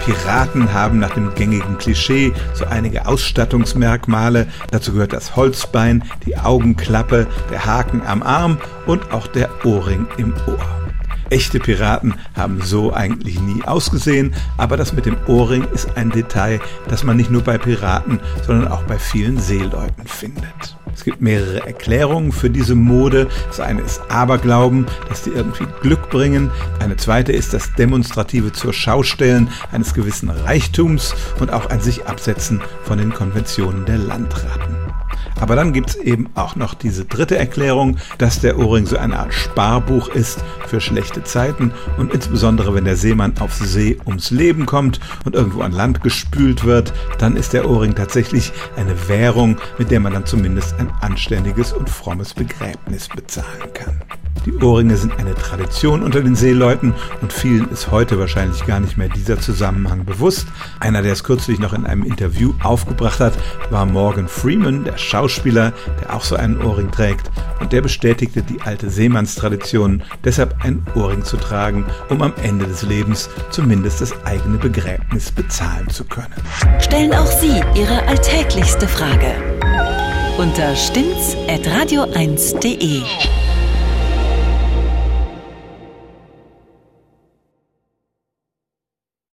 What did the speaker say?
Piraten haben nach dem gängigen Klischee so einige Ausstattungsmerkmale. Dazu gehört das Holzbein, die Augenklappe, der Haken am Arm und auch der Ohrring im Ohr. Echte Piraten haben so eigentlich nie ausgesehen, aber das mit dem Ohrring ist ein Detail, das man nicht nur bei Piraten, sondern auch bei vielen Seeleuten findet. Es gibt mehrere Erklärungen für diese Mode. Das eine ist Aberglauben, dass die irgendwie Glück bringen. Eine zweite ist das demonstrative Zurschaustellen eines gewissen Reichtums und auch ein sich absetzen von den Konventionen der Landratten. Aber dann gibt es eben auch noch diese dritte Erklärung, dass der Ohrring so eine Art Sparbuch ist für schlechte Zeiten und insbesondere wenn der Seemann auf See ums Leben kommt und irgendwo an Land gespült wird, dann ist der Ohrring tatsächlich eine Währung, mit der man dann zumindest ein anständiges und frommes Begräbnis bezahlen kann. Die Ohrringe sind eine Tradition unter den Seeleuten und vielen ist heute wahrscheinlich gar nicht mehr dieser Zusammenhang bewusst. Einer, der es kürzlich noch in einem Interview aufgebracht hat, war Morgan Freeman, der Schauspieler, der auch so einen Ohrring trägt. Und der bestätigte die alte Seemannstradition, deshalb einen Ohrring zu tragen, um am Ende des Lebens zumindest das eigene Begräbnis bezahlen zu können. Stellen auch Sie Ihre alltäglichste Frage unter stimmt's@radio1.de.